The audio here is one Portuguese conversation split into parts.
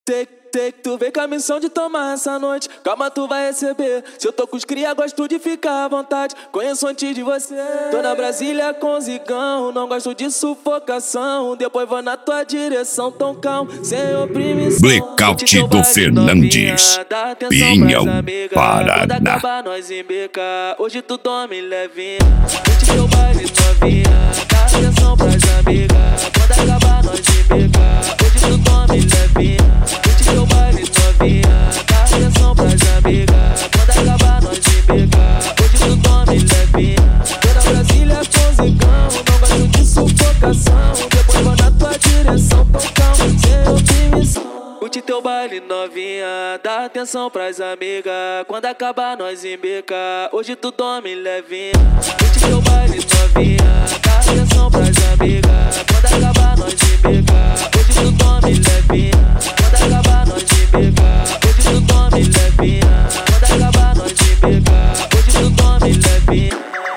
Tu vem com a missão de tomar essa noite. Calma, tu vai receber. Se eu tô com os cria, gosto de ficar à vontade. Conheço antes de você. Tô na Brasília com zigão. Não gosto de sufocação. Depois vou na tua direção, tão calmo, sem oprimição. Blackout do Fernandes, Pinhão, Paraná. Quando acabar nós embeca. Hoje tu dorme levinha. Curte teu baile novinha. Dá atenção pras amigas. Quando acabar nós embeca. Hoje tu dorme levinha. Curte teu baile novinha. Dá atenção pras amigas. Quando acabar nós embeca. Hoje tu dorme levinha. Tô na Brasília com zigão. Não gosto de sufocação. Depois vou na tua direção, tão calmo, sem oprimição. Curte teu baile novinha, dá atenção pras amigas. Quando acabar nós embeca. Hoje tu dorme levinha. Curte teu baile novinha, dá atenção pras amigas. Quando acabar nós embeca. Hoje tu dorme levinha. Quando acabar nós embeca. Hoje tu dorme levinha. Quando acabar nós embeca. Hoje tu dorme levinha.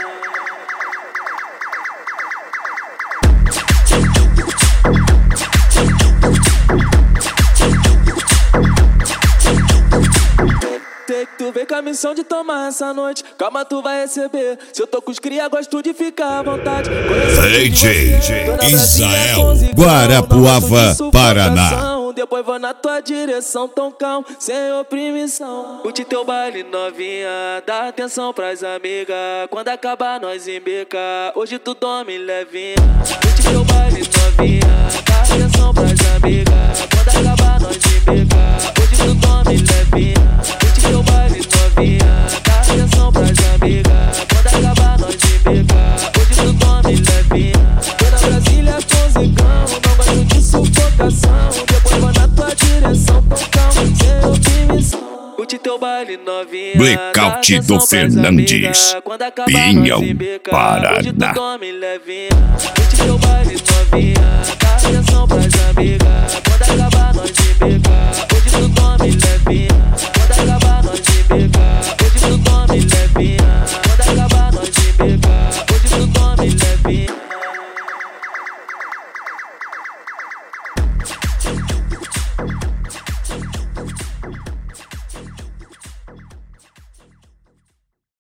Tu vem com a missão de tomar essa noite. Calma, tu vai receber. Se eu tô com os cria, gosto de ficar à vontade. DJ Israel, Guarapuava, Paraná. Depois vou na tua direção, tão calmo, sem oprimição. Curte teu baile novinha, dá atenção pras amigas. Quando acabar nós embeca. Hoje tu dorme levinha. Curte teu baile novinha, dá atenção pras amigas. Quando acabar nós embeca. Hoje tu dorme levinha. Curte teu baile novinha, dá atenção pras amigas. Quando acabar nós embeca. Hoje tu dorme levinha. Tô na Brasília com zigão. Não gosto de sufocação. Depois vou na tua direção, tão calmo, sem oprimição. Curte teu baile novinha. Blackout do Fernandes, Pinhão, Paraná. Hoje tu dorme levinha. Curte teu baile novinha, dá atenção pras amigas. Quando acabar nós embeca. Hoje tu dorme levinha.